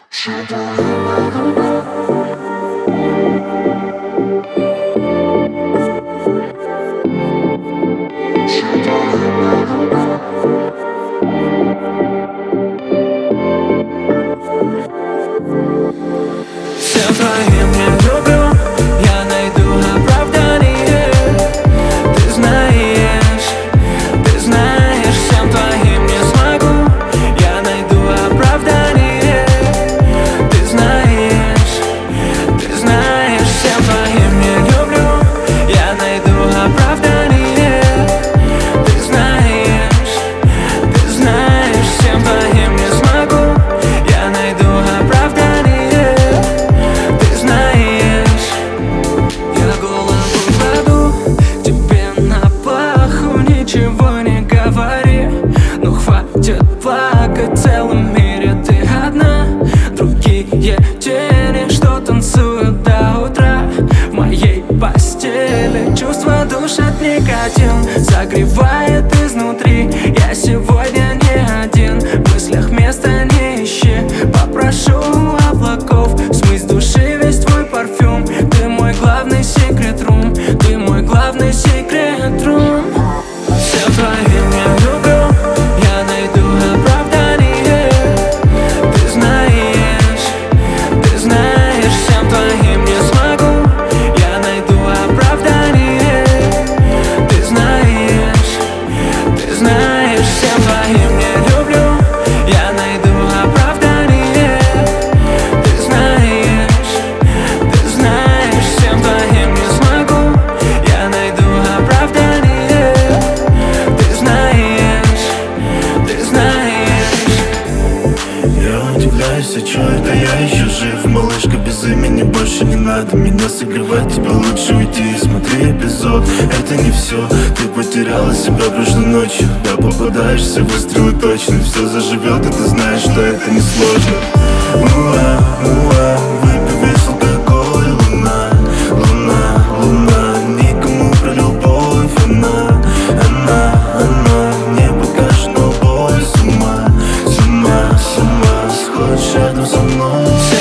Всем твоим я люблю, я найду оправдание. Ты знаешь, всем твоим не смогу, я найду оправдание. Ты знаешь, всем твоим не люблю, я найду оправдание. Ты знаешь, всем твоим не смогу, я найду оправдание. Ты знаешь, я голову кладу тебе на плаху, ничего не говори. Ну хватит плакать, в целом мире ты одна. Другие тени, что танцуют до утра в моей постели. Чувства душат никотин, согревает изнутри. Я сегодня не один, в мыслях места не ищи. Попрошу у облаков смыть с души весь твой парфюм. Ты мой главный секрет-рум, ты мой главный секрет-рум. Всем твоим я люблю, я найду оправдание. Ты знаешь, всем твоим не смогу, я найду оправдание. Ты знаешь, всем твоим не люблю, я найду оправдание. Ты знаешь, всем твоим не смогу, я найду оправдание. Ты знаешь. Я удивляюсь, а чё это я еще жив? Малышка без имени, больше не надо меня согревать. Тебе лучше уйти и смотри эпизод. Это не все, ты потеряла себя прошлой ночью. Да, попадаешься, выстрелы точно. Все заживет, и ты знаешь, что это не сложно. Выпей весь алкоголь, луна, никому про любовь. Она не покажет, но боль с ума сходишь рядом со мной.